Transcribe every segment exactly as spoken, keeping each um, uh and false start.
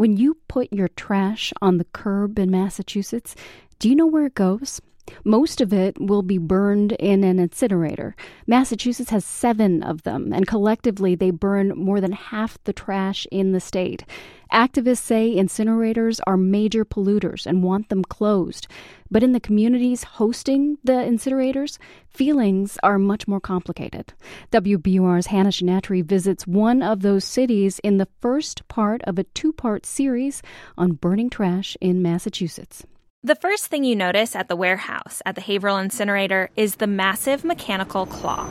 When you put your trash on the curb in Massachusetts, do you know where it goes? Most of it will be burned in an incinerator. Massachusetts has seven of them, and collectively they burn more than half the trash in the state. Activists say incinerators are major polluters and want them closed. But in the communities hosting the incinerators, feelings are much more complicated. W B U R's Hannah Shinatri visits one of those cities in the first part of a two-part series on burning trash in Massachusetts. The first thing you notice at the warehouse at the Haverhill incinerator is the massive mechanical claw.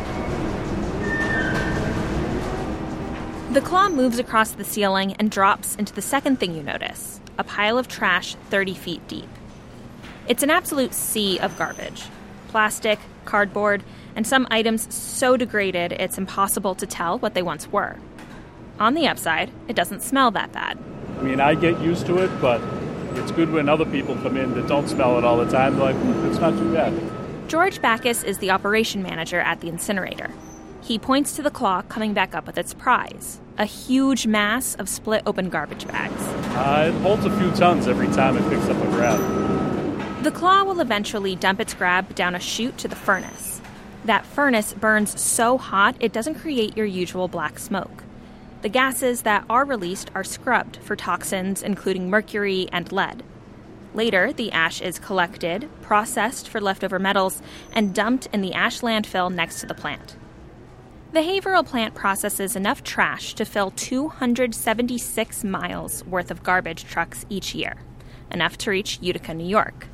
The claw moves across the ceiling and drops into the second thing you notice, a pile of trash thirty feet deep. It's an absolute sea of garbage. Plastic, cardboard, and some items so degraded it's impossible to tell what they once were. On the upside, it doesn't smell that bad. I mean, I get used to it, but it's good when other people come in that don't smell it all the time. They're like, hmm, it's not too bad. George Backus is the operation manager at the incinerator. He points to the claw coming back up with its prize, a huge mass of split-open garbage bags. Uh, it holds a few tons every time it picks up a grab. The claw will eventually dump its grab down a chute to the furnace. That furnace burns so hot it doesn't create your usual black smoke. The gases that are released are scrubbed for toxins, including mercury and lead. Later, the ash is collected, processed for leftover metals, and dumped in the ash landfill next to the plant. The Haverhill plant processes enough trash to fill two hundred seventy-six miles worth of garbage trucks each year, enough to reach Utica, New York.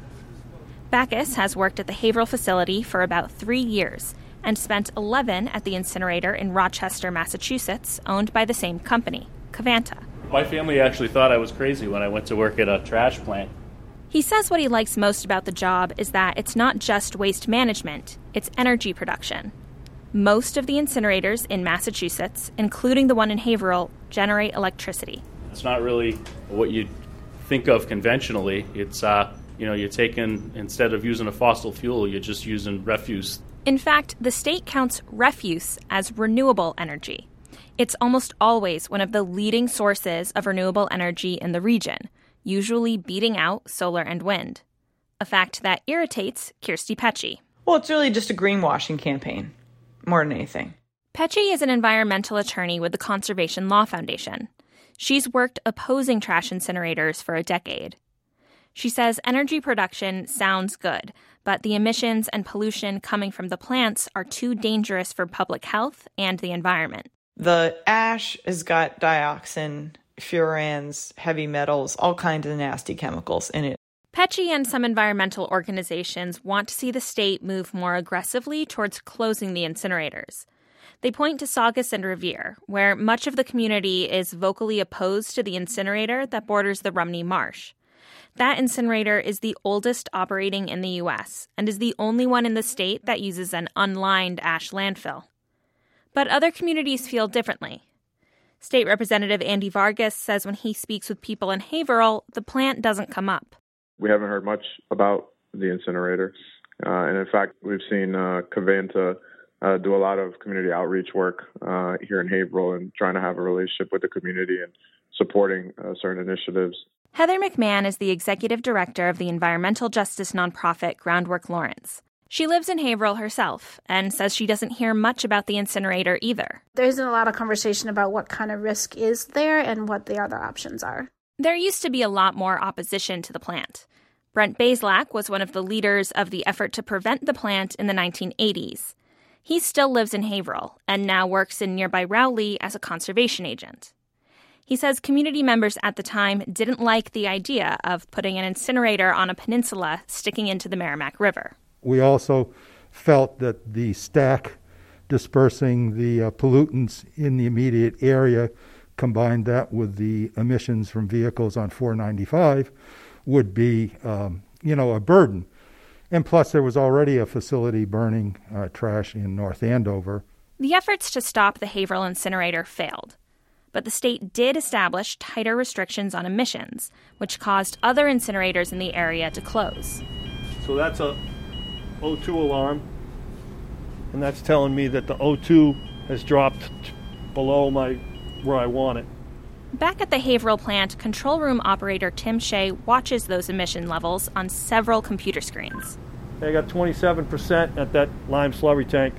Backus has worked at the Haverhill facility for about three years and spent eleven at the incinerator in Rochester, Massachusetts, owned by the same company, Covanta. My family actually thought I was crazy when I went to work at a trash plant. He says what he likes most about the job is that it's not just waste management, it's energy production. Most of the incinerators in Massachusetts, including the one in Haverhill, generate electricity. It's not really what you think of conventionally. It's, uh, you know, you're taking, instead of using a fossil fuel, you're just using refuse. In fact, the state counts refuse as renewable energy. It's almost always one of the leading sources of renewable energy in the region, usually beating out solar and wind. A fact that irritates Kirsty Pecci. Well, it's really just a greenwashing campaign, more than anything. Pecci is an environmental attorney with the Conservation Law Foundation. She's worked opposing trash incinerators for a decade. She says energy production sounds good, but the emissions and pollution coming from the plants are too dangerous for public health and the environment. The ash has got dioxin, furans, heavy metals, all kinds of nasty chemicals in it. Pecci and some environmental organizations want to see the state move more aggressively towards closing the incinerators. They point to Saugus and Revere, where much of the community is vocally opposed to the incinerator that borders the Rumney Marsh. That incinerator is the oldest operating in the U S and is the only one in the state that uses an unlined ash landfill. But other communities feel differently. State Representative Andy Vargas says when he speaks with people in Haverhill, the plant doesn't come up. We haven't heard much about the incinerator. Uh, and in fact, we've seen uh, Covanta uh, do a lot of community outreach work uh, here in Haverhill and trying to have a relationship with the community and supporting uh, certain initiatives. Heather McMahon is the executive director of the environmental justice nonprofit Groundwork Lawrence. She lives in Haverhill herself and says she doesn't hear much about the incinerator either. There isn't a lot of conversation about what kind of risk is there and what the other options are. There used to be a lot more opposition to the plant. Brent Bazelak was one of the leaders of the effort to prevent the plant in the nineteen eighties. He still lives in Haverhill and now works in nearby Rowley as a conservation agent. He says community members at the time didn't like the idea of putting an incinerator on a peninsula sticking into the Merrimack River. We also felt that the stack dispersing the uh, pollutants in the immediate area, combined that with the emissions from vehicles on four ninety-five, would be, um, you know, a burden. And plus, there was already a facility burning uh, trash in North Andover. The efforts to stop the Haverhill incinerator failed. But the state did establish tighter restrictions on emissions, which caused other incinerators in the area to close. So that's a O two alarm, and that's telling me that the O two has dropped below my where I want it. Back at the Haverhill plant, control room operator Tim Shea watches those emission levels on several computer screens. They got twenty-seven percent at that lime slurry tank.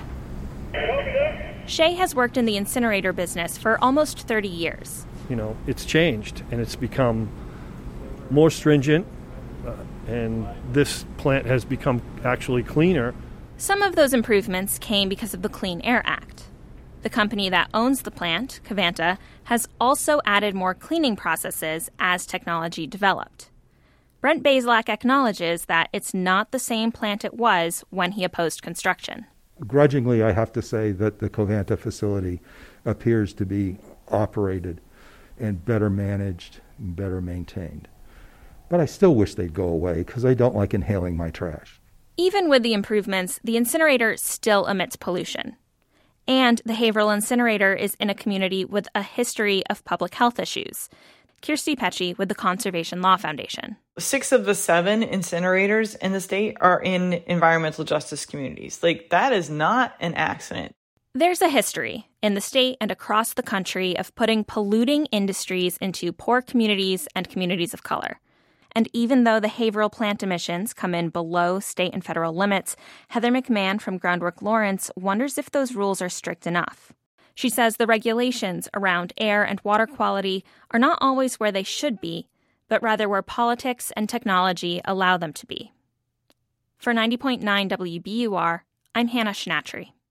Shea has worked in the incinerator business for almost thirty years. You know, it's changed, and it's become more stringent, uh, and this plant has become actually cleaner. Some of those improvements came because of the Clean Air Act. The company that owns the plant, Covanta, has also added more cleaning processes as technology developed. Brent Bazelak acknowledges that it's not the same plant it was when he opposed construction. Grudgingly, I have to say that the Covanta facility appears to be operated and better managed and better maintained. But I still wish they'd go away because I don't like inhaling my trash. Even with the improvements, the incinerator still emits pollution. And the Haverhill incinerator is in a community with a history of public health issues. Kirsty Pecci with the Conservation Law Foundation. Six of the seven incinerators in the state are in environmental justice communities. Like, that is not an accident. There's a history in the state and across the country of putting polluting industries into poor communities and communities of color. And even though the Haverhill plant emissions come in below state and federal limits, Heather McMahon from Groundwork Lawrence wonders if those rules are strict enough. She says the regulations around air and water quality are not always where they should be, but rather where politics and technology allow them to be. For ninety point nine W B U R, I'm Hannah Schnatry.